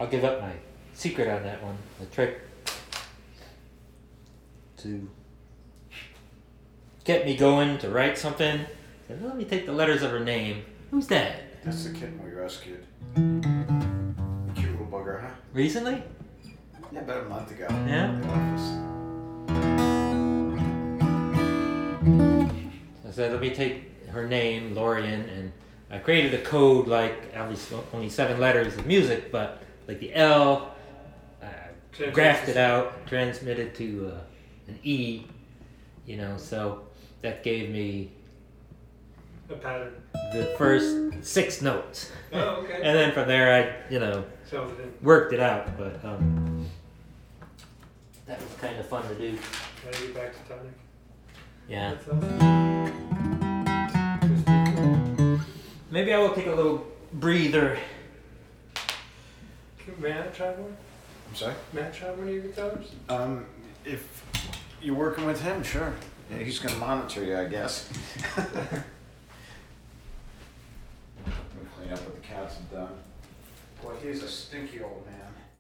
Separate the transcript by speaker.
Speaker 1: give up my secret on that one. The trick to get me going to write something. Said, let me take the letters of her name. Who's that?
Speaker 2: That's the kitten we rescued. Cute little bugger, huh?
Speaker 1: Recently?
Speaker 2: Yeah, about a month ago.
Speaker 1: Yeah?
Speaker 2: In the office.
Speaker 1: I said, let me take her name, Lorian, and I created a code like obviously only 7 letters of music, but like the L, graphed it out, transmitted to an E, you know, so that gave me
Speaker 3: A pattern.
Speaker 1: the first 6 notes.
Speaker 3: Oh, okay.
Speaker 1: And then from there I,
Speaker 3: Filled it in.
Speaker 1: worked it out, but that was kind of fun to do.
Speaker 3: Gotta get back to tonic.
Speaker 1: Yeah.
Speaker 3: That's awesome. Just be cool.
Speaker 1: Maybe I will take a little breather.
Speaker 3: May I try one?
Speaker 2: I'm sorry?
Speaker 3: May I try one of your guitars?
Speaker 2: If you're working with him, sure. Yeah, he's gonna monitor you, I guess. I'm gonna clean up what the cats have done. Boy, he's a stinky old man.